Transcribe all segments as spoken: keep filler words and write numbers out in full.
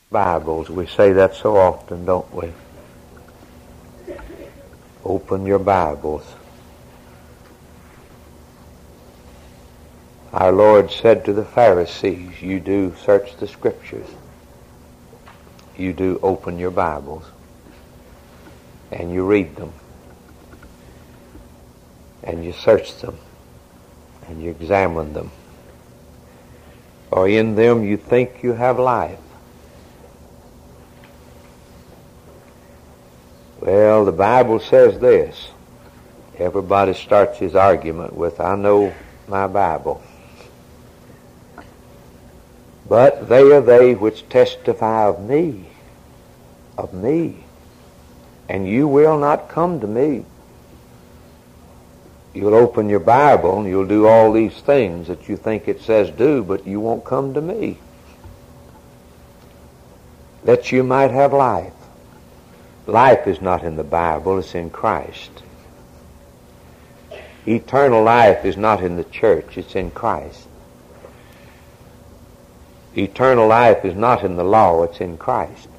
Bibles. We say that so often, don't we? Open your Bibles. Our Lord said to the Pharisees, you do search the Scriptures. You do open your Bibles. And you read them. And you search them. And you examine them. For in them you think you have life. Well, the Bible says this. Everybody starts his argument with, I know my Bible. But they are they which testify of me, of me. And you will not come to me. You'll open your Bible and you'll do all these things that you think it says do, but you won't come to me. That you might have life. Life is not in the Bible, it's in Christ. Eternal life is not in the church, it's in Christ. Eternal life is not in the law, it's in Christ.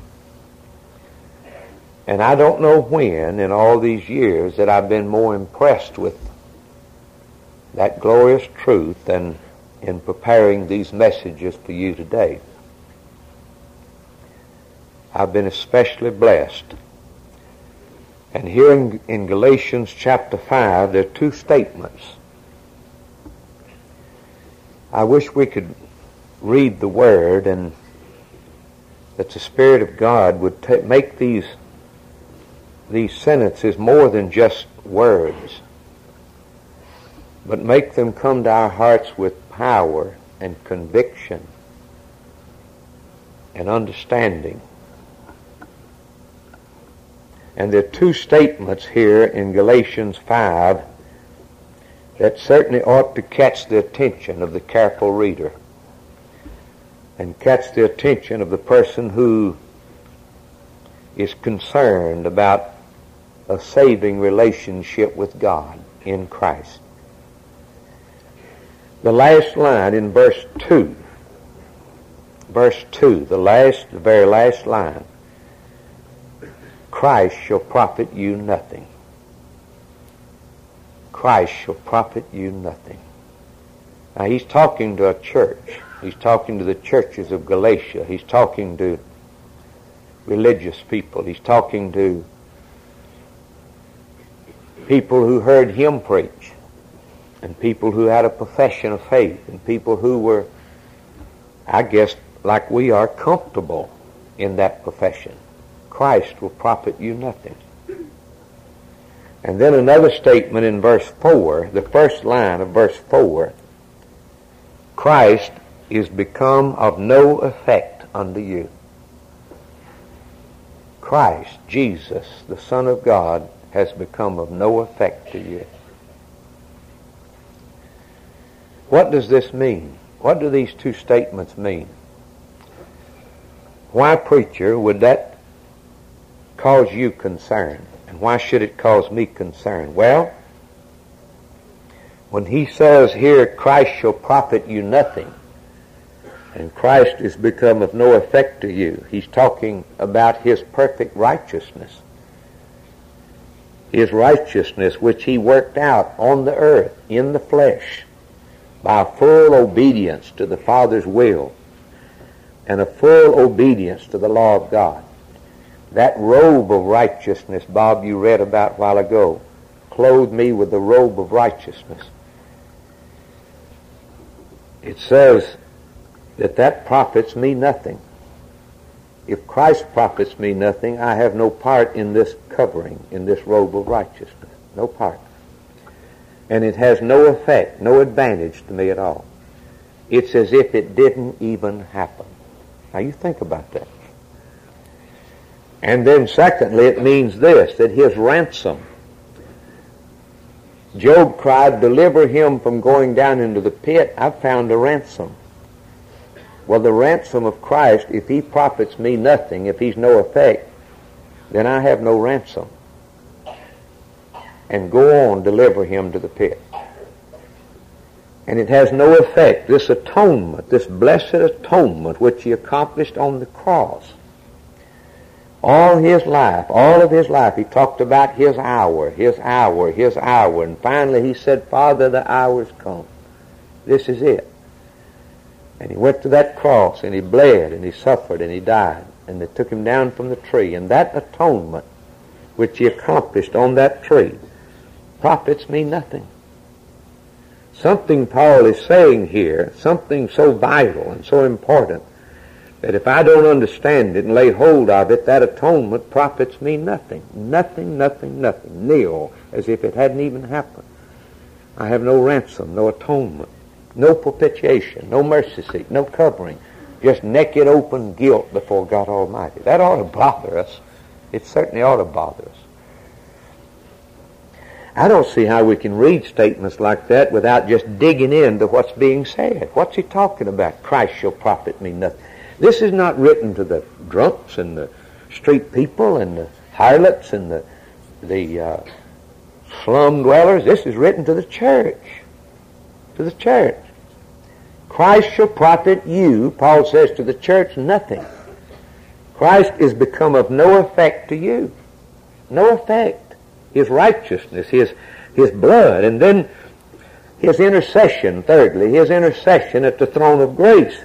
And I don't know when in all these years that I've been more impressed with that glorious truth than in preparing these messages for you today. I've been especially blessed. And here in, in Galatians chapter five, there are two statements. I wish we could read the Word and that the Spirit of God would t- make these, these sentences more than just words, but make them come to our hearts with power and conviction and understanding. And there are two statements here in Galatians five that certainly ought to catch the attention of the careful reader and catch the attention of the person who is concerned about a saving relationship with God in Christ. The last line in verse two, verse two, the last, the very last line, Christ shall profit you nothing. Christ shall profit you nothing. Now he's talking to a church. He's talking to the churches of Galatia. He's talking to religious people. He's talking to people who heard him preach, and people who had a profession of faith, and people who were, I guess, like we are, comfortable in that profession. Christ will profit you nothing. And then another statement in verse four, the first line of verse four, Christ is become of no effect unto you. Christ, Jesus, the Son of God, has become of no effect to you. What does this mean? What do these two statements mean? Why, preacher, would that cause you concern? And why should it cause me concern? Well, when he says here, Christ shall profit you nothing, and Christ is become of no effect to you, he's talking about his perfect righteousness. His righteousness which he worked out on the earth, in the flesh, by a full obedience to the Father's will, and a full obedience to the law of God. That robe of righteousness, Bob, you read about a while ago, clothed me with the robe of righteousness. It says that that profits me nothing. If Christ profits me nothing, I have no part in this covering, in this robe of righteousness. No part. And it has no effect, no advantage to me at all. It's as if it didn't even happen. Now you think about that. And then secondly, it means this, that his ransom. Job cried, deliver him from going down into the pit. I've found a ransom. Well, the ransom of Christ, if he profits me nothing, if he's no effect, then I have no ransom. And go on, deliver him to the pit. And it has no effect. This atonement, this blessed atonement which he accomplished on the cross. All his life, all of his life, he talked about his hour, his hour, his hour. And finally he said, Father, the hour's come. This is it. And he went to that cross, and he bled, and he suffered, and he died. And they took him down from the tree. And that atonement which he accomplished on that tree profits me nothing. Something Paul is saying here, something so vital and so important, that if I don't understand it and lay hold of it, that atonement profits me nothing. Nothing, nothing, nothing. Nil, as if it hadn't even happened. I have no ransom, no atonement, no propitiation, no mercy seat, no covering. Just naked, open guilt before God Almighty. That ought to bother us. It certainly ought to bother us. I don't see how we can read statements like that without just digging into what's being said. What's he talking about? Christ shall profit me nothing. This is not written to the drunks and the street people and the harlots and the, the uh, slum dwellers. This is written to the church. To the church. Christ shall profit you, Paul says to the church, nothing. Christ is become of no effect to you. No effect. His righteousness, his, his blood, and then his intercession, thirdly, his intercession at the throne of grace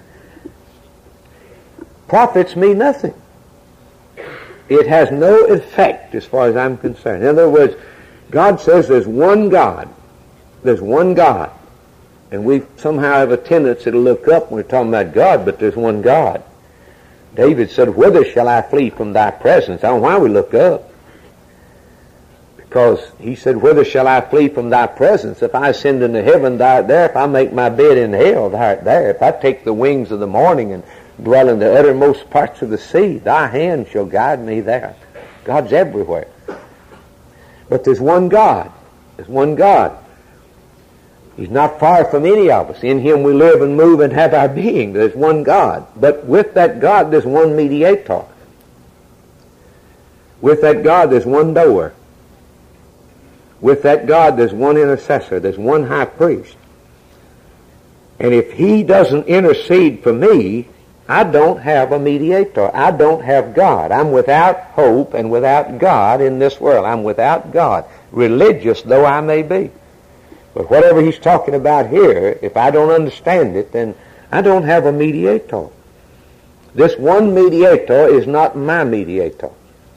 profits me nothing. It has no effect as far as I'm concerned. In other words, God says there's one God. There's one God. And we somehow have a tendency to look up when we're talking about God, but there's one God. David said, whither shall I flee from thy presence? I don't know why we look up. Because he said, whither shall I flee from thy presence? If I ascend into heaven, thou art there. If I make my bed in hell, thou art there. If I take the wings of the morning and dwell in the uttermost parts of the sea, thy hand shall guide me there. God's everywhere. But there's one God. There's one God. He's not far from any of us. In him we live and move and have our being. There's one God. But with that God, there's one mediator. With that God, there's one door. With that God, there's one intercessor. There's one high priest. And if he doesn't intercede for me, I don't have a mediator. I don't have God. I'm without hope and without God in this world. I'm without God, religious though I may be. But whatever he's talking about here, if I don't understand it, then I don't have a mediator. This one mediator is not my mediator.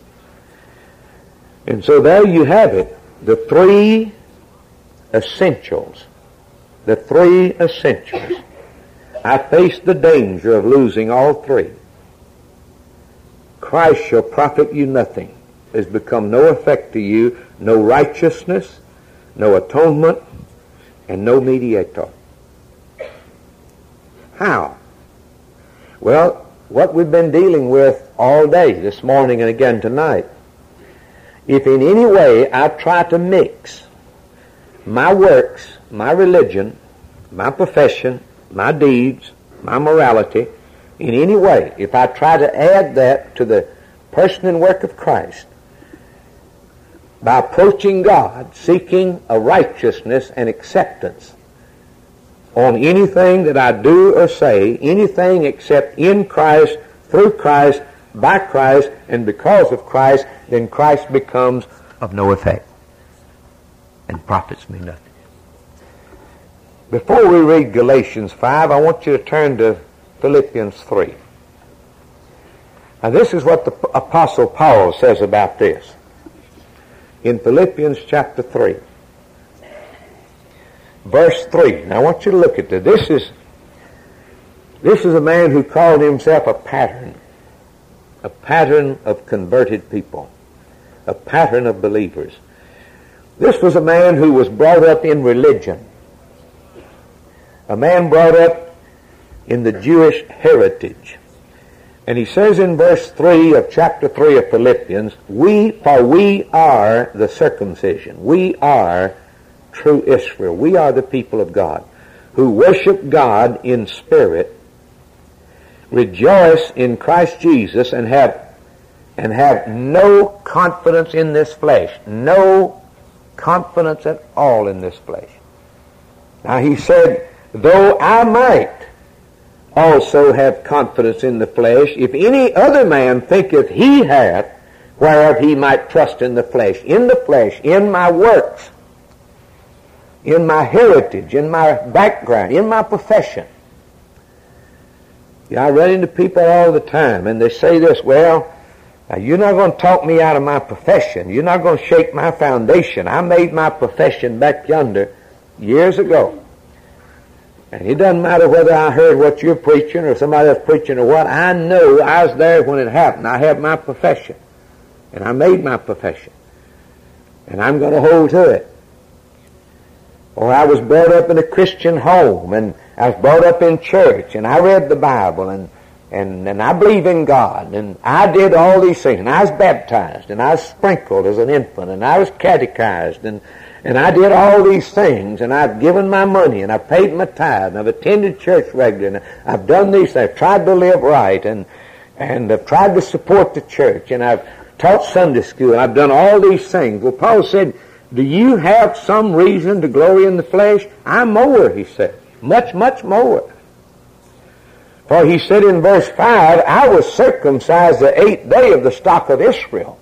And so there you have it. The three essentials. The three essentials. I face the danger of losing all three. Christ shall profit you nothing. There's become no effect to you, no righteousness, no atonement, and no mediator. How? Well, what we've been dealing with all day, this morning and again tonight. If in any way I try to mix my works, my religion, my profession, my deeds, my morality, in any way, if I try to add that to the person and work of Christ, by approaching God, seeking a righteousness and acceptance on anything that I do or say, anything except in Christ, through Christ, by Christ, and because of Christ, then Christ becomes of no effect and profits me nothing. Before we read Galatians five, I want you to turn to Philippians three. Now this is what the Apostle Paul says about this. In Philippians chapter three, verse three. Now I want you to look at this. This is, this is a man who called himself a pattern. A pattern of converted people. A pattern of believers. This was a man who was brought up in religion. A man brought up in the Jewish heritage. And he says in verse three of chapter three of Philippians, we, for we are the circumcision. We are true Israel. We are the people of God who worship God in spirit, rejoice in Christ Jesus, and have and have no confidence in this flesh. No confidence at all in this flesh. Now he said, though I might also have confidence in the flesh, if any other man thinketh he hath, whereof he might trust in the flesh, in the flesh, in my works, in my heritage, in my background, in my profession. Yeah, I run into people all the time, and they say this, well, now you're not going to talk me out of my profession. You're not going to shake my foundation. I made my profession back yonder years ago. And it doesn't matter whether I heard what you're preaching or somebody else preaching or what. I know I was there when it happened. I have my profession. And I made my profession. And I'm going to hold to it. Or I was brought up in a Christian home, and I was brought up in church, and I read the Bible, and, and, and I believe in God, and I did all these things, and I was baptized, and I was sprinkled as an infant, and I was catechized, and, and I did all these things, and I've given my money, and I've paid my tithe, and I've attended church regularly, and I've done these things, I've tried to live right, and, and I've tried to support the church, and I've taught Sunday school, and I've done all these things. Well, Paul said, do you have some reason to glory in the flesh? I'm more, he said. Much, much more. For he said in verse five, I was circumcised the eighth day of the stock of Israel.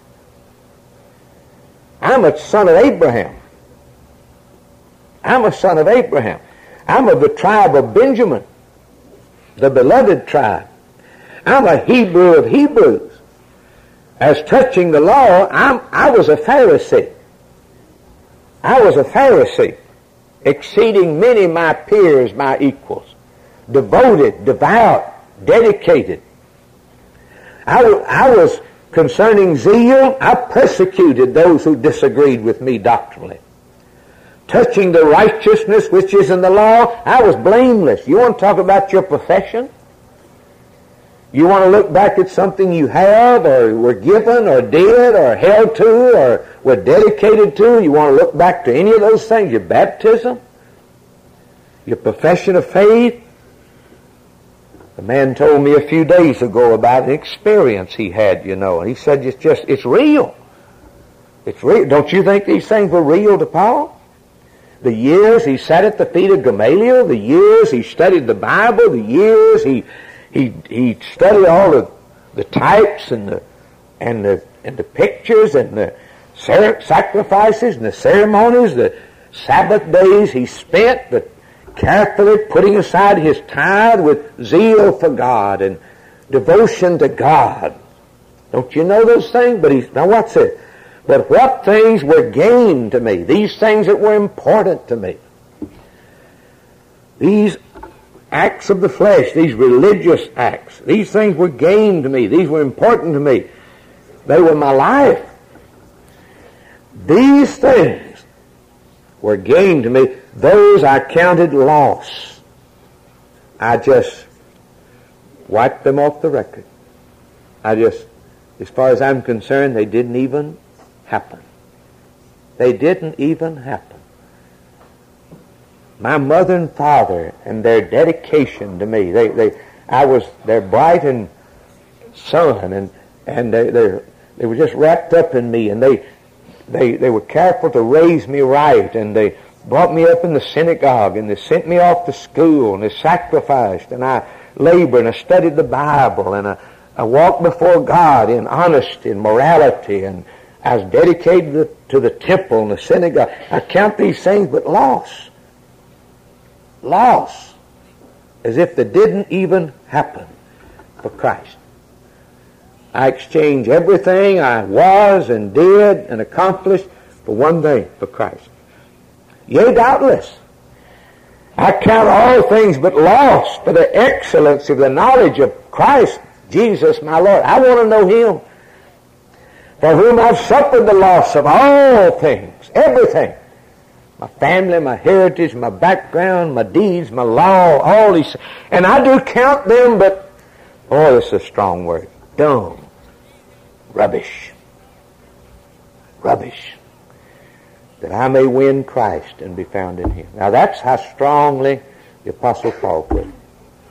I'm a son of Abraham. I'm a son of Abraham. I'm of the tribe of Benjamin, the beloved tribe. I'm a Hebrew of Hebrews. As touching the law, I'm, I was a Pharisee. I was a Pharisee, exceeding many my peers, my equals, devoted, devout, dedicated. I, I was, concerning zeal, I persecuted those who disagreed with me doctrinally. Touching the righteousness which is in the law, I was blameless. You want to talk about your profession? You want to look back at something you have or were given or did or held to or were dedicated to? You want to look back to any of those things? Your baptism? Your profession of faith? The man told me a few days ago about an experience he had, you know, and he said it's just, it's real. It's real. Don't you think these things were real to Paul? The years he sat at the feet of Gamaliel, the years he studied the Bible, the years he He he studied all of the types and the and the and the pictures and the sacrifices and the ceremonies, the Sabbath days he spent, the carefully putting aside his tithe with zeal for God and devotion to God. Don't you know those things? But he's now what's it? But what things were gain to me? These things that were important to me. These acts of the flesh, these religious acts, these things were gain to me. These were important to me. They were my life. These things were gain to me. Those I counted loss. I just wiped them off the record. I just, as far as I'm concerned, they didn't even happen. They didn't even happen. My mother and father and their dedication to me, they, they, I was their bright and son, and and they, they, they were just wrapped up in me, and they, they, they were careful to raise me right, and they brought me up in the synagogue, and they sent me off to school, and they sacrificed, and I labored, and I studied the Bible, and I, I walked before God in honesty and morality, and I was dedicated to, to the temple and the synagogue. I count these things but loss. Loss, as if they didn't even happen for Christ. I exchanged everything I was and did and accomplished for one thing, for Christ. Yea, doubtless, I count all things but loss for the excellency of the knowledge of Christ Jesus my Lord. I want to know Him, for whom I've suffered the loss of all things, everything. My family, my heritage, my background, my deeds, my law, all these. And I do count them, but, oh, this is a strong word. Dumb. Rubbish. Rubbish. That I may win Christ and be found in Him. Now that's how strongly the Apostle Paul put it.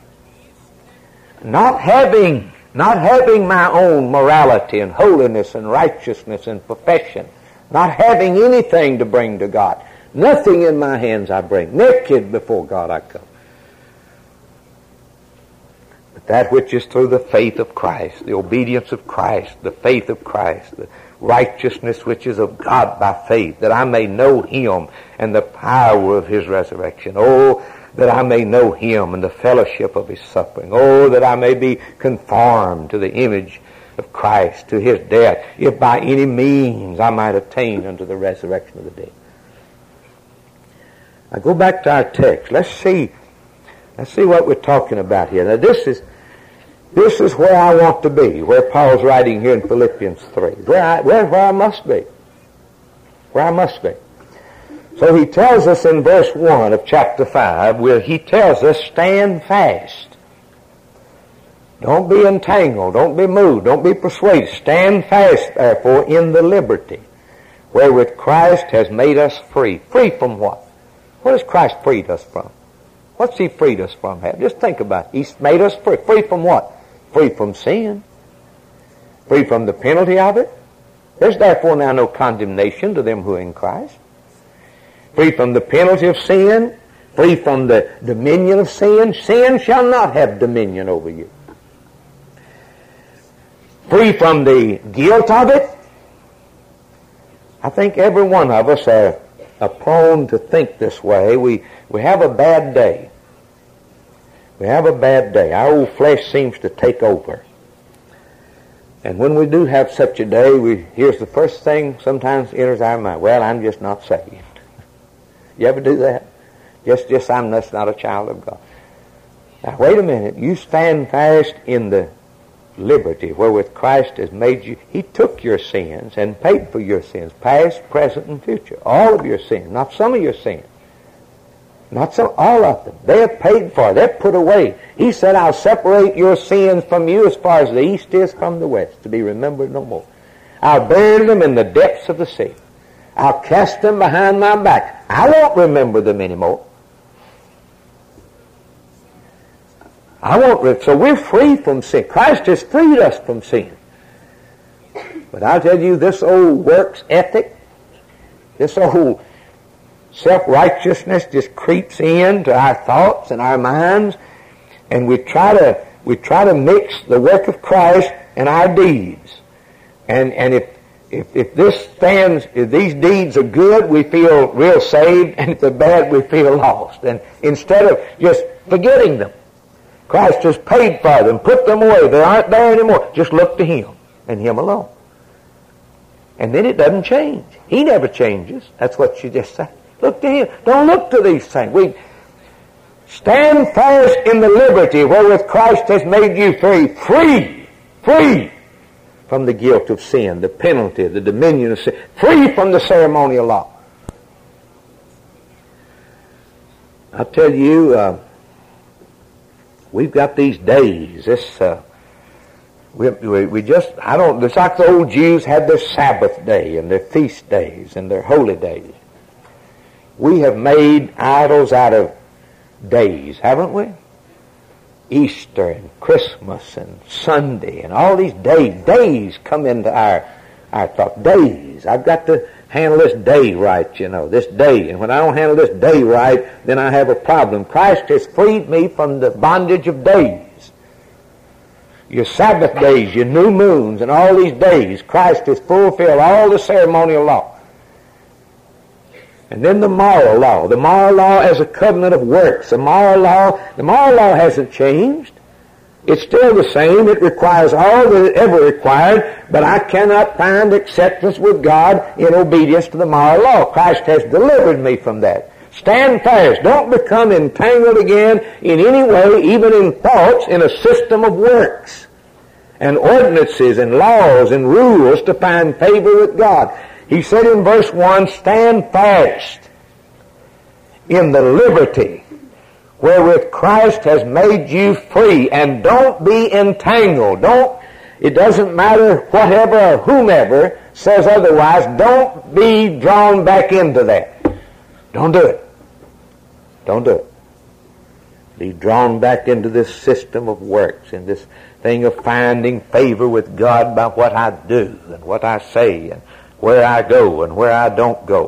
Not having, not having my own morality and holiness and righteousness and profession. Not having anything to bring to God. Nothing in my hands I bring. Naked before God I come. But that which is through the faith of Christ, the obedience of Christ, the faith of Christ, the righteousness which is of God by faith, that I may know Him and the power of His resurrection. Oh, that I may know Him and the fellowship of His suffering. Oh, that I may be conformed to the image of Christ, to His death, if by any means I might attain unto the resurrection of the dead. Now go back to our text. Let's see, let's see what we're talking about here. Now this is This is where I want to be, where Paul's writing here in Philippians three. Where I, where, where I must be. Where I must be. So he tells us in verse one of chapter five, where he tells us, stand fast. Don't be entangled. Don't be moved. Don't be persuaded. Stand fast, therefore, in the liberty wherewith Christ has made us free. Free from what? What has Christ freed us from? What's He freed us from? Just think about it. He's made us free. Free from what? Free from sin. Free from the penalty of it. There's therefore now no condemnation to them who are in Christ. Free from the penalty of sin. Free from the dominion of sin. Sin shall not have dominion over you. Free from the guilt of it. I think every one of us are, are prone to think this way. We, we have a bad day. We have a bad day. Our old flesh seems to take over. And when we do have such a day, we here's the first thing sometimes enters our mind. Well, I'm just not saved. You ever do that? Just, just I'm just not a child of God. Now, wait a minute. You stand fast in the liberty wherewith Christ has made you. He took your sins and paid for your sins, past, present, and future. All of your sins, not some of your sins. Not some, all of them. They are paid for. They're put away. He said, I'll separate your sins from you as far as the east is from the west, to be remembered no more. I'll bury them in the depths of the sea. I'll cast them behind my back. I won't remember them anymore. I won't. Re- so we're free from sin. Christ has freed us from sin. But I'll tell you, this old works ethic, this old self-righteousness just creeps into our thoughts and our minds, and we try to we try to mix the work of Christ and our deeds. And and if if if this stands, if these deeds are good, we feel real saved, and if they're bad, we feel lost. And instead of just forgetting them, Christ has paid for them, put them away. They aren't there anymore. Just look to Him and Him alone. And then it doesn't change. He never changes. That's what you just said. Look to Him. Don't look to these things. We stand fast in the liberty wherewith Christ has made you free. Free. Free from the guilt of sin, the penalty, the dominion of sin. Free from the ceremonial law. I'll tell you, uh, we've got these days. This, uh, we, we, we just, I don't, it's like the old Jews had their Sabbath day and their feast days and their holy days. We have made idols out of days, haven't we? Easter and Christmas and Sunday and all these days. Days come into our, our thought. Days. I've got to handle this day right, you know, this day. And when I don't handle this day right, then I have a problem. Christ has freed me from the bondage of days. Your Sabbath days, your new moons, and all these days, Christ has fulfilled all the ceremonial law. And then the moral law. The moral law as a covenant of works. The moral law, the moral law hasn't changed. It's still the same. It requires all that it ever required, but I cannot find acceptance with God in obedience to the moral law. Christ has delivered me from that. Stand fast. Don't become entangled again in any way, even in thoughts, in a system of works and ordinances and laws and rules to find favor with God. He said in verse one, stand fast in the liberty wherewith Christ has made you free, and don't be entangled. Don't, it doesn't matter whatever or whomever says otherwise, don't be drawn back into that. Don't do it. Don't do it. Be drawn back into this system of works, in this thing of finding favor with God by what I do and what I say and where I go and where I don't go.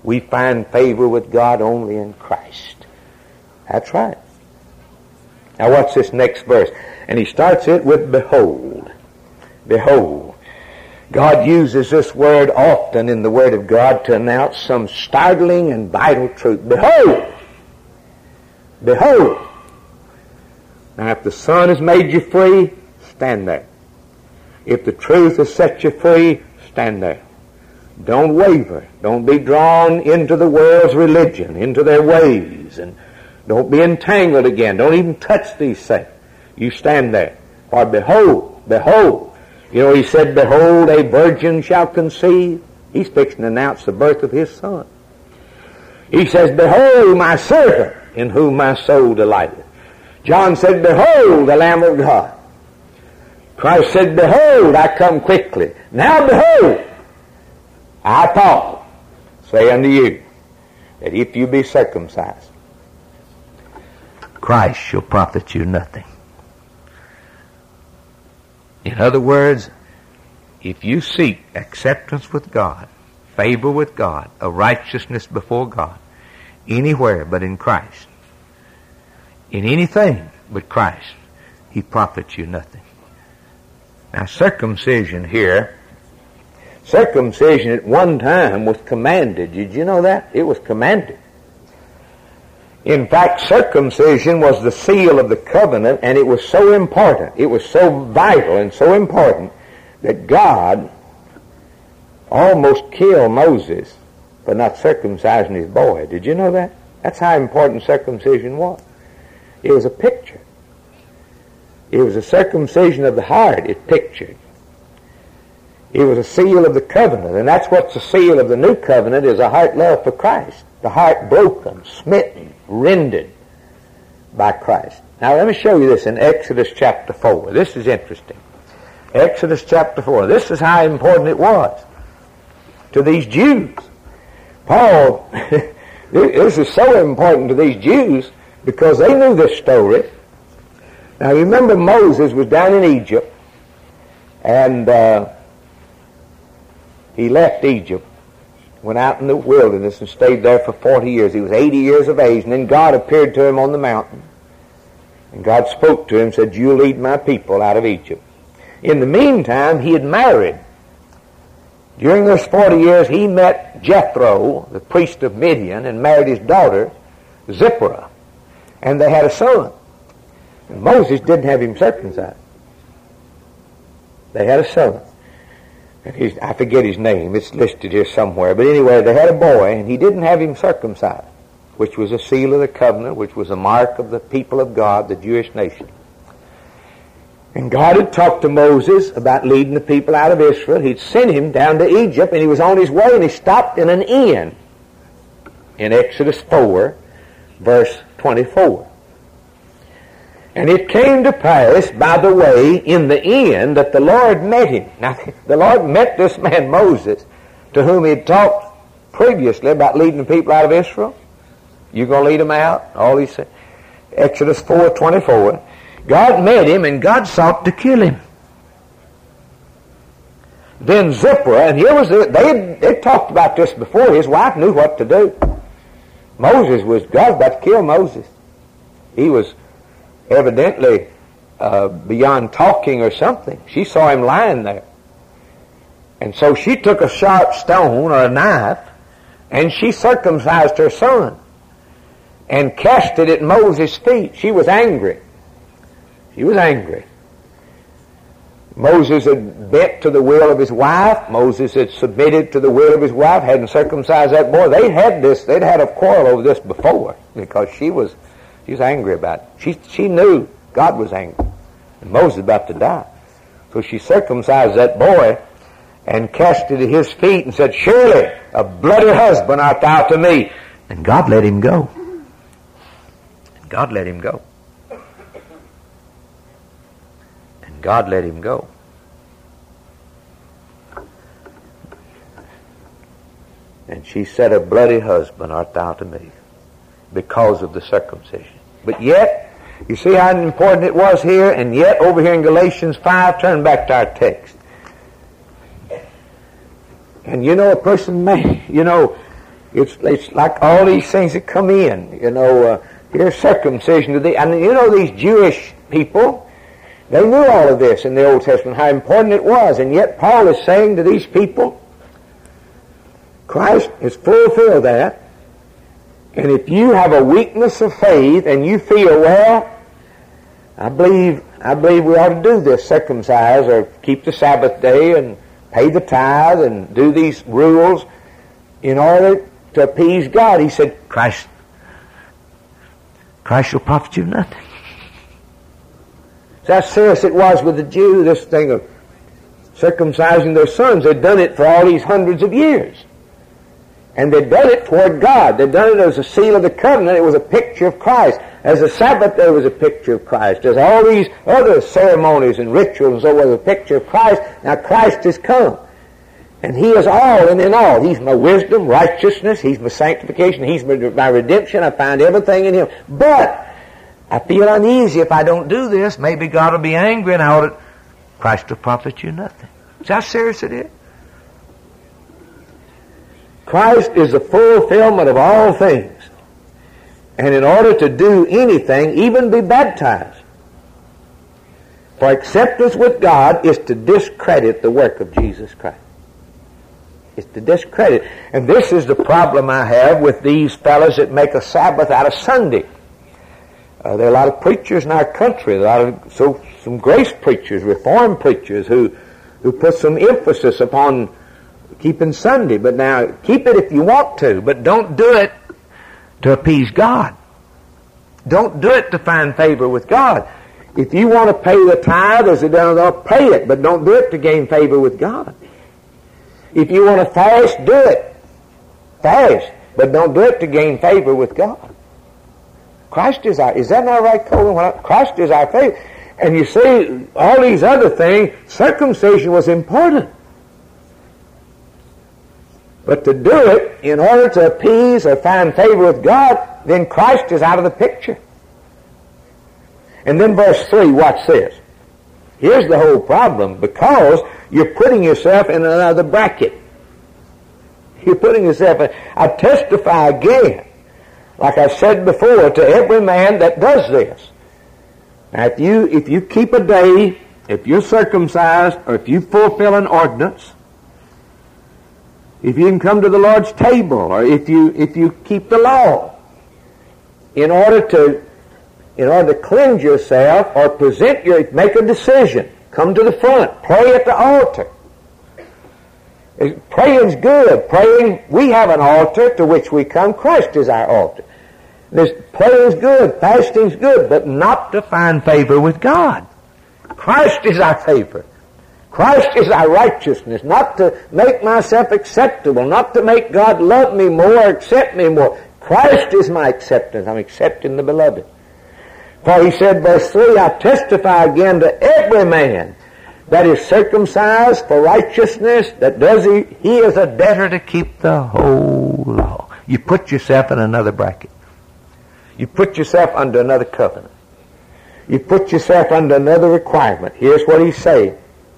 We find favor with God only in Christ. That's right. Now what's this next verse? And he starts it with behold. Behold. God uses this word often in the Word of God to announce some startling and vital truth. Behold! Behold! Now if the Son has made you free, stand there. If the truth has set you free, stand there. Don't waver. Don't be drawn into the world's religion, into their ways, and don't be entangled again. Don't even touch these things. You stand there. For behold, behold. You know, he said, behold, a virgin shall conceive. He's fixing to announce the birth of his Son. He says, behold, my servant, in whom my soul delighteth. John said, behold, the Lamb of God. Christ said, behold, I come quickly. Now behold, I, Paul, say unto you, that if you be circumcised, Christ shall profit you nothing. In other words, if you seek acceptance with God, favor with God, a righteousness before God, anywhere but in Christ, in anything but Christ, he profits you nothing. Now circumcision here, circumcision at one time was commanded. Did you know that? It was commanded. In fact, circumcision was the seal of the covenant, and it was so important, it was so vital and so important that God almost killed Moses for not circumcising his boy. Did you know that? That's how important circumcision was. It was a picture. It was a circumcision of the heart it pictured. It was a seal of the covenant, and that's what the seal of the new covenant is, a heart love for Christ. The heart broken, smitten, rended by Christ. Now let me show you this in Exodus chapter four. This is interesting. Exodus chapter four. This is how important it was to these Jews. Paul, this is so important to these Jews because they knew this story. Now you remember Moses was down in Egypt, and uh, he left Egypt, went out in the wilderness and stayed there for forty years. He was eighty years of age, and then God appeared to him on the mountain. And God spoke to him and said, you'll lead my people out of Egypt. In the meantime, he had married. During those forty years, he met Jethro, the priest of Midian, and married his daughter, Zipporah. And they had a son. And Moses didn't have him circumcised. They had a son. And he's, I forget his name, it's listed here somewhere. But anyway, they had a boy, and he didn't have him circumcised, which was a seal of the covenant, which was a mark of the people of God, the Jewish nation. And God had talked to Moses about leading the people out of Israel. He'd sent him down to Egypt, and he was on his way, and he stopped in an inn in Exodus four, verse twenty-four. And it came to pass, by the way, in the inn, that the Lord met him. Now, the Lord met this man Moses, to whom he had talked previously about leading the people out of Israel. You going to lead them out? All he said. Exodus four twenty-four. God met him, and God sought to kill him. Then Zipporah, and here was the, they had, they talked about this before. His wife knew what to do. Moses was, God was about to kill Moses. He was evidently uh, beyond talking or something. She saw him lying there. And so she took a sharp stone or a knife, and she circumcised her son and cast it at Moses' feet. She was angry. She was angry. Moses had bent to the will of his wife. Moses had submitted to the will of his wife, hadn't circumcised that boy. They'd had this, they'd had a quarrel over this before because she was She was angry about it. She, she knew God was angry. And Moses was about to die. So she circumcised that boy and cast it at his feet and said, surely a bloody husband art thou to me. And God let him go. And God let him go. And God let him go. And she said, a bloody husband art thou to me, because of the circumcision. But yet, you see how important it was here, and yet over here in Galatians five, turn back to our text. And you know, a person may, you know, It's, it's like all these things that come in, you know, uh, here's circumcision to the, and you know these Jewish people, they knew all of this in the Old Testament, how important it was, and yet Paul is saying to these people, Christ has fulfilled that, and if you have a weakness of faith and you feel, well, I believe I believe we ought to do this, circumcise or keep the Sabbath day and pay the tithe and do these rules in order to appease God. He said, Christ, Christ shall profit you nothing. So how serious it was with the Jew, this thing of circumcising their sons. They'd done it for all these hundreds of years. And they'd done it toward God. They'd done it as a seal of the covenant. It was a picture of Christ. As the Sabbath day was a picture of Christ. As all these other ceremonies and rituals and so was a picture of Christ. Now Christ has come. And He is all and in all. He's my wisdom, righteousness. He's my sanctification. He's my, my redemption. I find everything in Him. But I feel uneasy if I don't do this. Maybe God will be angry and I ought to... Christ will profit you nothing. See how serious it is? Christ is the fulfillment of all things. And in order to do anything, even be baptized, for acceptance with God is to discredit the work of Jesus Christ. It's to discredit. And this is the problem I have with these fellows that make a Sabbath out of Sunday. Uh, there are a lot of preachers in our country, a lot of so some grace preachers, Reformed preachers who who put some emphasis upon keeping Sunday. But now, keep it if you want to, but don't do it to appease God. Don't do it to find favor with God. If you want to pay the tithe, as they done, pay it, but don't do it to gain favor with God. If you want to fast, do it. Fast, but don't do it to gain favor with God. Christ is our, is that not right, Colin? Christ is our faith. And you see, all these other things, circumcision was important. But to do it in order to appease or find favor with God, then Christ is out of the picture. And then verse three, watch this. Here's the whole problem, because you're putting yourself in another bracket. You're putting yourself in, I testify again, like I said before, to every man that does this. Now if you, if you keep a day, if you're circumcised, or if you fulfill an ordinance, if you can come to the Lord's table, or if you if you keep the law, in order to in order to cleanse yourself or present your make a decision, come to the front, pray at the altar. Praying's good. Praying, we have an altar to which we come. Christ is our altar. This praying's good, fasting's good, but not to find favor with God. Christ is our favor. Christ is our righteousness, not to make myself acceptable, not to make God love me more or accept me more. Christ is my acceptance. I'm accepting the beloved. For He said, verse three, I testify again to every man that is circumcised for righteousness, that does he, he is a debtor to keep the whole law. You put yourself in another bracket. You put yourself under another covenant. You put yourself under another requirement. Here's what He's saying.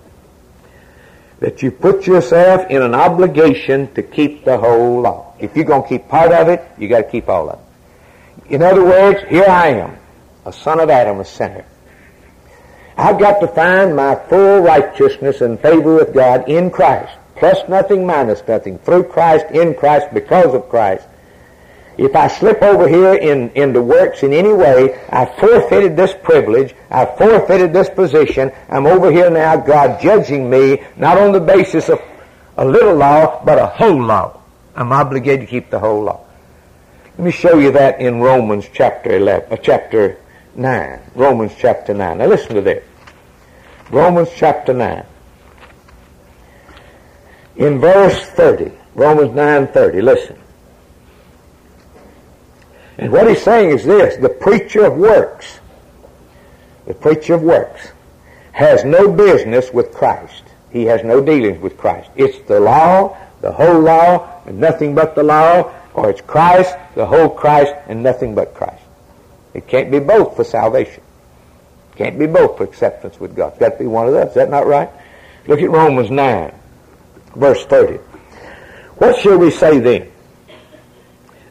That you put yourself in an obligation to keep the whole law. If you're going to keep part of it, you got to keep all of it. In other words, here I am, a son of Adam, a sinner. I've got to find my full righteousness and favor with God in Christ, plus nothing, minus nothing, through Christ, in Christ, because of Christ. If I slip over here in, in the works in any way, I forfeited this privilege, I forfeited this position, I'm over here now, God judging me, not on the basis of a little law, but a whole law. I'm obligated to keep the whole law. Let me show you that in Romans chapter eleven, uh, chapter nine. Romans chapter nine. Now listen to this. Romans chapter nine. In verse thirty, Romans nine thirty, listen. And what he's saying is this: the preacher of works, the preacher of works, has no business with Christ. He has no dealings with Christ. It's the law, the whole law, and nothing but the law, or it's Christ, the whole Christ, and nothing but Christ. It can't be both for salvation. It can't be both for acceptance with God. It's got to be one of those. Is that not right? Look at Romans nine, verse thirty. What shall we say then?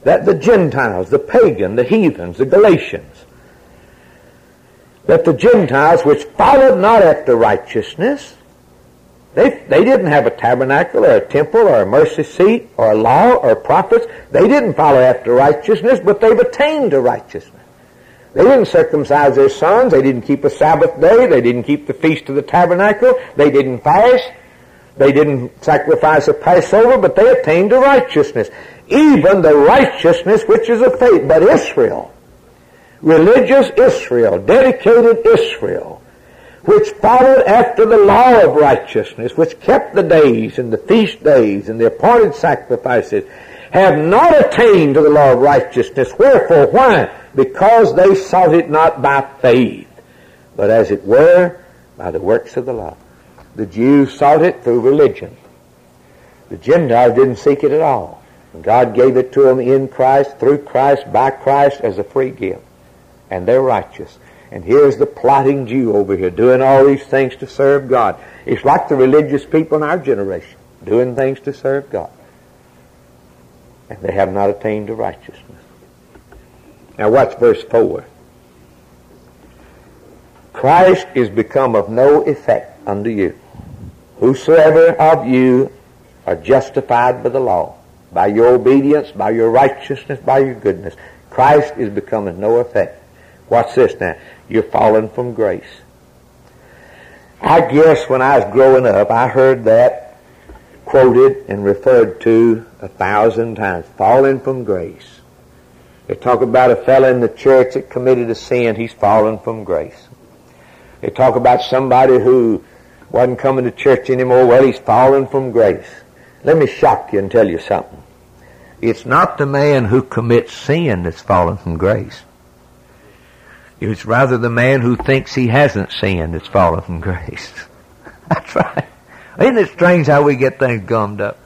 that the Gentiles, the pagan, the heathens, the Galatians, that the Gentiles which followed not after righteousness, they, they didn't have a tabernacle or a temple or a mercy seat or a law or prophets. They didn't follow after righteousness, but they've attained to righteousness. They didn't circumcise their sons. They didn't keep a Sabbath day. They didn't keep the Feast of the Tabernacle. They didn't fast. They didn't sacrifice a Passover, but they attained to righteousness. Even the righteousness which is of faith. But Israel, religious Israel, dedicated Israel, which followed after the law of righteousness, which kept the days and the feast days and the appointed sacrifices, have not attained to the law of righteousness. Wherefore? Why? Because they sought it not by faith, but as it were, by the works of the law. The Jews sought it through religion. The Gentiles didn't seek it at all. God gave it to them in Christ, through Christ, by Christ, as a free gift. And they're righteous. And here's the plotting Jew over here doing all these things to serve God. It's like the religious people in our generation, doing things to serve God. And they have not attained to righteousness. Now watch verse four. Christ is become of no effect unto you. Whosoever of you are justified by the law, by your obedience, by your righteousness, by your goodness, Christ is become of no effect. Watch this now. You're fallen from grace. I guess when I was growing up, I heard that quoted and referred to a thousand times. Fallen from grace. They talk about a fellow in the church that committed a sin. He's fallen from grace. They talk about somebody who wasn't coming to church anymore. Well, he's fallen from grace. Let me shock you and tell you something. It's not the man who commits sin that's fallen from grace. It's rather the man who thinks he hasn't sinned that's fallen from grace. That's right. Isn't it strange how we get things gummed up?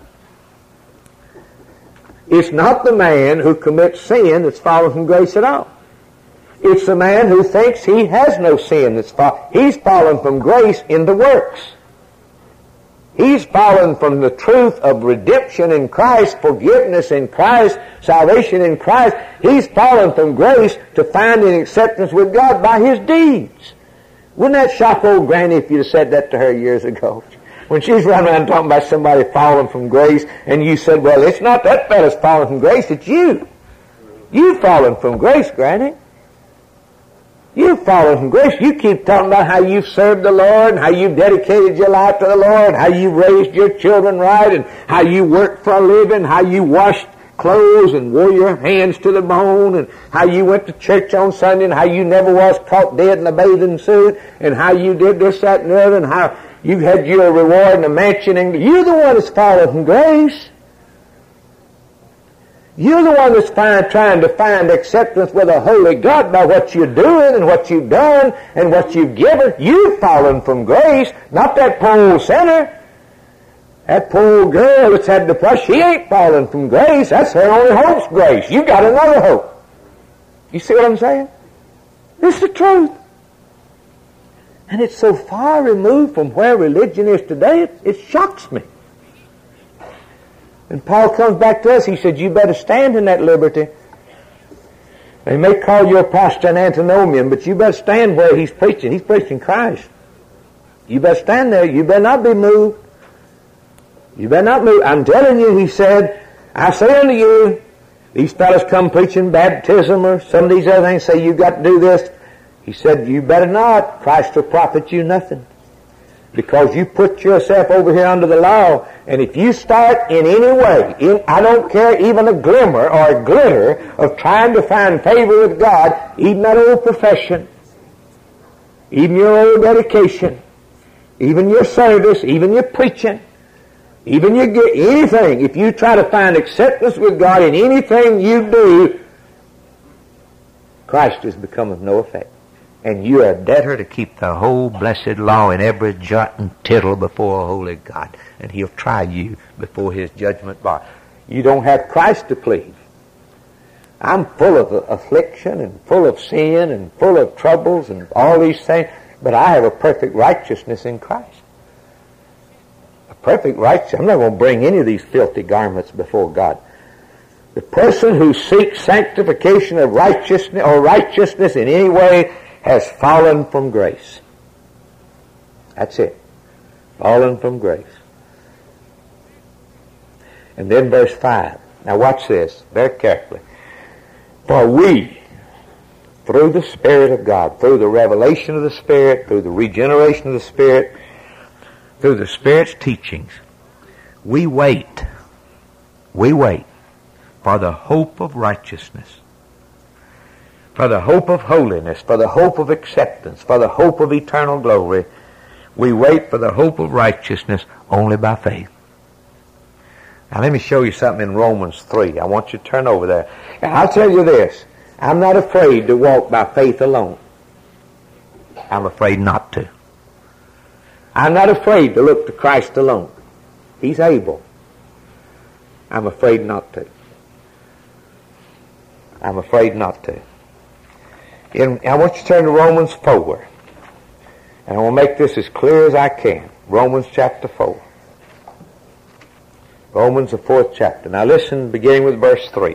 It's not the man who commits sin that's fallen from grace at all. It's the man who thinks he has no sin that's fallen. He's fallen from grace in the works. He's fallen from the truth of redemption in Christ, forgiveness in Christ, salvation in Christ. He's fallen from grace to finding acceptance with God by his deeds. Wouldn't that shock old Granny if you'd have said that to her years ago? When she's running around talking about somebody falling from grace, and you said, well, it's not that fella's fallen from grace, it's you. You've fallen from grace, Granny. You've fallen from grace. You keep talking about how you've served the Lord, and how you've dedicated your life to the Lord, how you raised your children right, and how you worked for a living, how you washed clothes and wore your hands to the bone, and how you went to church on Sunday, and how you never was caught dead in a bathing suit, and how you did this, that, and the other, and how you had your reward in a mansion. And you're the one that's fallen from grace. You're the one that's find, trying to find acceptance with a holy God by what you're doing and what you've done and what you've given. You've fallen from grace, not that poor old sinner. That poor old girl that's had the plus, she ain't fallen from grace. That's her only hope's grace. You got another hope. You see what I'm saying? This is the truth. And it's so far removed from where religion is today, it, it shocks me. And Paul comes back to us, he said, you better stand in that liberty. They may call you a pastor an antinomian, but you better stand where he's preaching. He's preaching Christ. You better stand there. You better not be moved. You better not move. I'm telling you, he said, I say unto you, these fellows come preaching baptism or some of these other things, say you've got to do this. He said, you better not. Christ will profit you nothing. Because you put yourself over here under the law, and if you start in any way, in, I don't care, even a glimmer or a glitter of trying to find favor with God, even that old profession, even your old dedication, even your service, even your preaching, even your get anything, if you try to find acceptance with God in anything you do, Christ has become of no effect. And you are a debtor to keep the whole blessed law in every jot and tittle before a holy God. And he'll try you before his judgment bar. You don't have Christ to plead. I'm full of affliction and full of sin and full of troubles and all these things, but I have a perfect righteousness in Christ. A perfect righteousness. I'm not going to bring any of these filthy garments before God. The person who seeks sanctification of righteousness or righteousness in any way has fallen from grace. That's it. Fallen from grace. And then verse five. Now watch this very carefully. For we, through the Spirit of God, through the revelation of the Spirit, through the regeneration of the Spirit, through the Spirit's teachings, we wait, we wait for the hope of righteousness, for the hope of holiness, for the hope of acceptance, for the hope of eternal glory. We wait for the hope of righteousness only by faith. Now let me show you something in Romans three. I want you to turn over there. And I'll tell you this. I'm not afraid to walk by faith alone. I'm afraid not to. I'm not afraid to look to Christ alone. He's able. I'm afraid not to. I'm afraid not to. In, I want you to turn to Romans four. And I will make this as clear as I can. Romans chapter four. Romans, the fourth chapter. Now listen, beginning with verse three.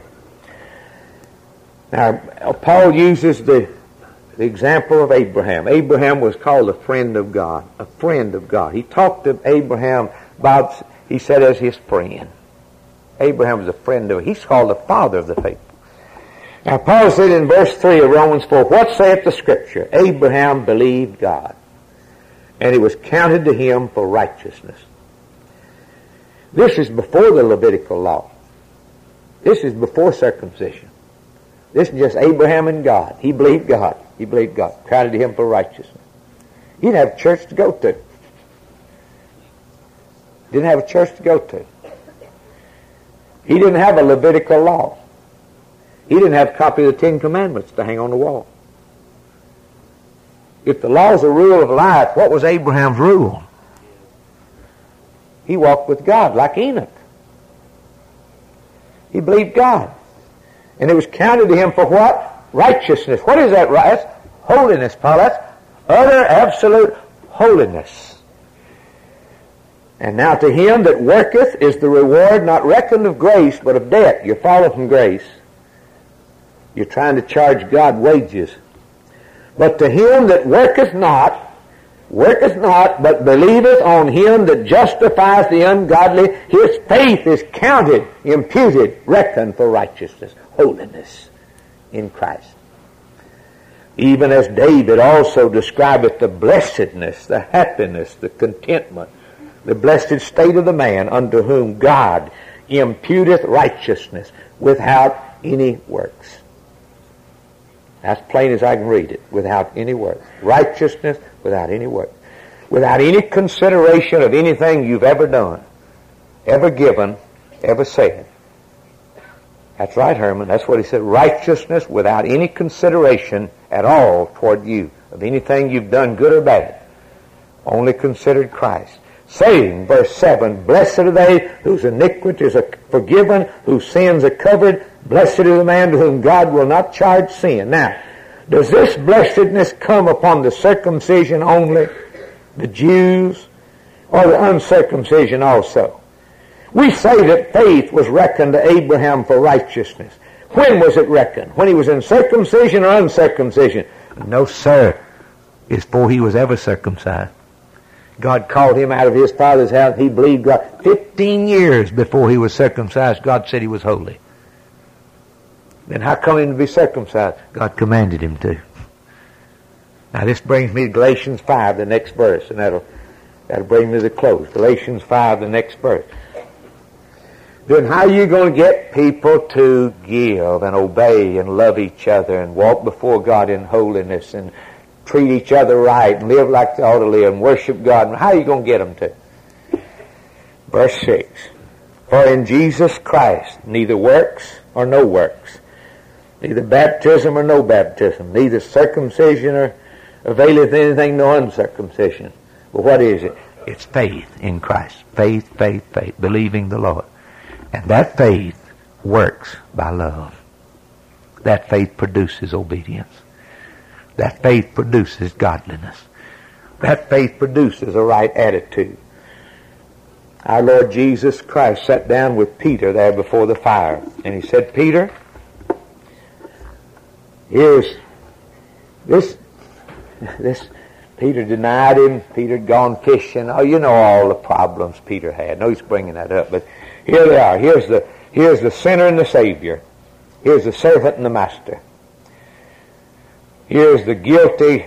Now, Paul uses the, the example of Abraham. Abraham was called a friend of God. A friend of God. He talked to Abraham about, he said, as his friend. Abraham was a friend of, he's called the father of the faithful. Now, Paul said in verse three of Romans four, what saith the Scripture? Abraham believed God, and it was counted to him for righteousness. This is before the Levitical law. This is before circumcision. This is just Abraham and God. He believed God. He believed God. Counted to him for righteousness. He didn't have a church to go to. Didn't have a church to go to. He didn't have a Levitical law. He didn't have a copy of the Ten Commandments to hang on the wall. If the law is a rule of life, what was Abraham's rule? He walked with God like Enoch. He believed God. And it was counted to him for what? Righteousness. What is that? That's holiness, Paul. That's utter, absolute holiness. And now to him that worketh is the reward not reckoned of grace, but of debt. You're falling from grace. You're trying to charge God wages. But to him that worketh not, worketh not, but believeth on him that justifies the ungodly, his faith is counted, imputed, reckoned for righteousness, holiness in Christ. Even as David also describeth the blessedness, the happiness, the contentment, the blessed state of the man unto whom God imputeth righteousness without any works. That's plain as I can read it, without any works. Righteousness without any works. Without any consideration of anything you've ever done, ever given, ever said. That's right, Herman. That's what he said. Righteousness without any consideration at all toward you of anything you've done, good or bad. Only considered Christ. Saying, verse seven, blessed are they whose iniquities are forgiven, whose sins are covered. Blessed is the man to whom God will not charge sin. Now, does this blessedness come upon the circumcision only, the Jews, or the uncircumcision also? We say that faith was reckoned to Abraham for righteousness. When was it reckoned? When he was in circumcision or uncircumcision? No, sir. It's before he was ever circumcised. God called him out of his father's house. He believed God. Fifteen years before he was circumcised, God said he was holy. Then how come him to be circumcised? God commanded him to. Now this brings me to Galatians five, the next verse, and that'll, that'll bring me to the close. Galatians five, the next verse. Then how are you going to get people to give and obey and love each other and walk before God in holiness and treat each other right and live like they ought to live and worship God? How are you going to get them to? Verse six. For in Jesus Christ neither works or no works, neither baptism or no baptism, neither circumcision or availeth anything nor uncircumcision. But what is it? It's faith in Christ. Faith, faith, faith. Believing the Lord. And that faith works by love. That faith produces obedience. That faith produces godliness. That faith produces a right attitude. our Lord Jesus Christ sat down with Peter there before the fire. And he said, Peter, here's this, this, Peter denied him. Peter had gone fishing. Oh, you know all the problems Peter had. No, he's bringing that up. But here they are. Here's the, here's the sinner and the Savior. Here's the servant and the master. Here's the guilty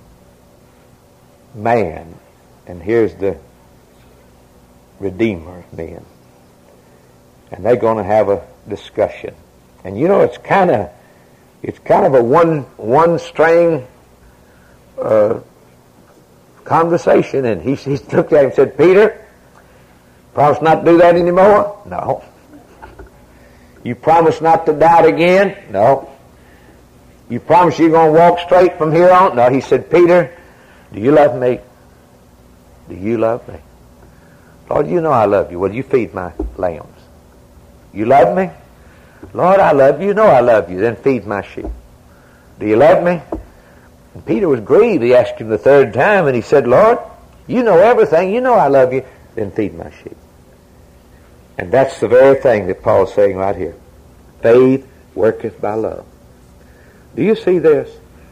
man. And here's the Redeemer of men. And they're going to have a discussion. And you know, it's kind of, it's kind of a one, one string, uh, conversation. And he, he looked at him and said, Peter, promise not to do that anymore? No. You promise not to doubt again? No. You promise you're going to walk straight from here on? No. He said, Peter, do you love me? Do you love me? Lord, you know I love you. Will you feed my lambs? You love me? Lord, I love you. You know I love you. Then feed my sheep. Do you love me? And Peter was grieved. He asked him the third time, and he said, Lord, you know everything. You know I love you. Then feed my sheep. And that's the very thing that Paul's saying right here. Faith worketh by love. Do you see this?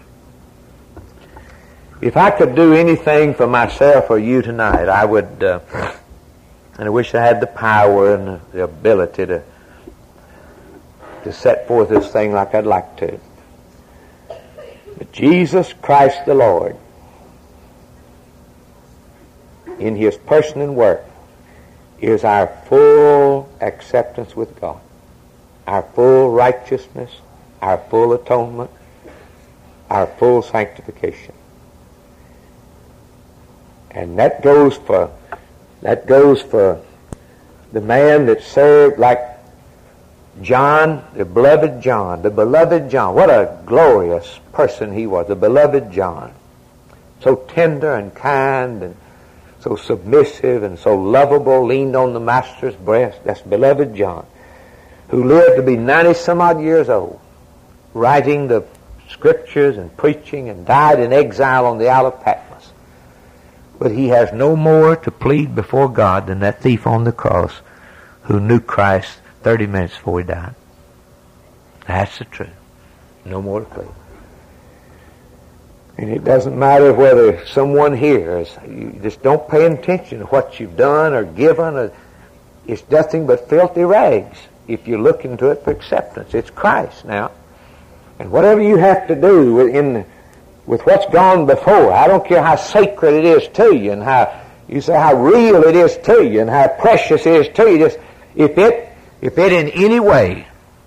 If I could do anything for myself or you tonight, I would, uh, and I wish I had the power and the ability to, to set forth this thing like I'd like to. But Jesus Christ the Lord, in His person and work, is our full acceptance with God, our full righteousness, our full atonement, our full sanctification. And that goes for that goes for the man that served like John, the beloved John, the beloved John. What a glorious person he was, the beloved John. So tender and kind and so submissive and so lovable, leaned on the Master's breast. That's beloved John, who lived to be ninety some odd years old, writing the Scriptures and preaching, and died in exile on the Isle of Patmos. But he has no more to plead before God than that thief on the cross who knew Christ thirty minutes before he died. That's the truth. No more to plead. And it doesn't matter whether someone hears. You just don't pay attention to what you've done or given. Or, it's nothing but filthy rags if you look into it for acceptance. It's Christ now. And whatever you have to do in with what's gone before, I don't care how sacred it is to you and how you say how real it is to you and how precious it is to you. Just if it if it in any way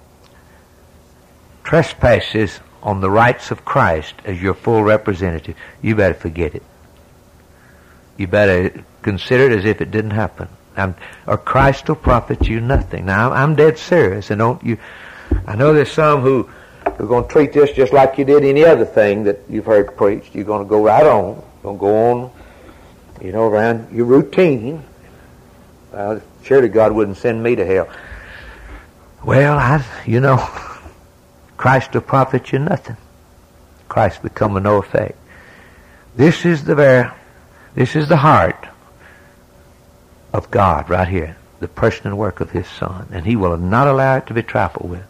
trespasses on the rights of Christ as your full representative, you better forget it. You better consider it as if it didn't happen. I'm, or Christ will profit you nothing. Now, I'm dead serious, and don't you? I know there's some who are going to treat this just like you did any other thing that you've heard preached. You're going to go right on. You're going to go on, you know, around your routine. Well, surely God wouldn't send me to hell. Well, I, you know, Christ will profit you nothing. Christ become of no effect. This is the very, this is the heart of God right here, the person and work of His Son, and He will not allow it to be trifled with.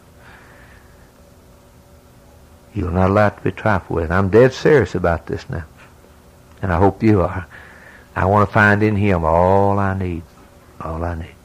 He will not allow it to be trifled with. I'm dead serious about this now, and I hope you are. I want to find in Him all I need, all I need.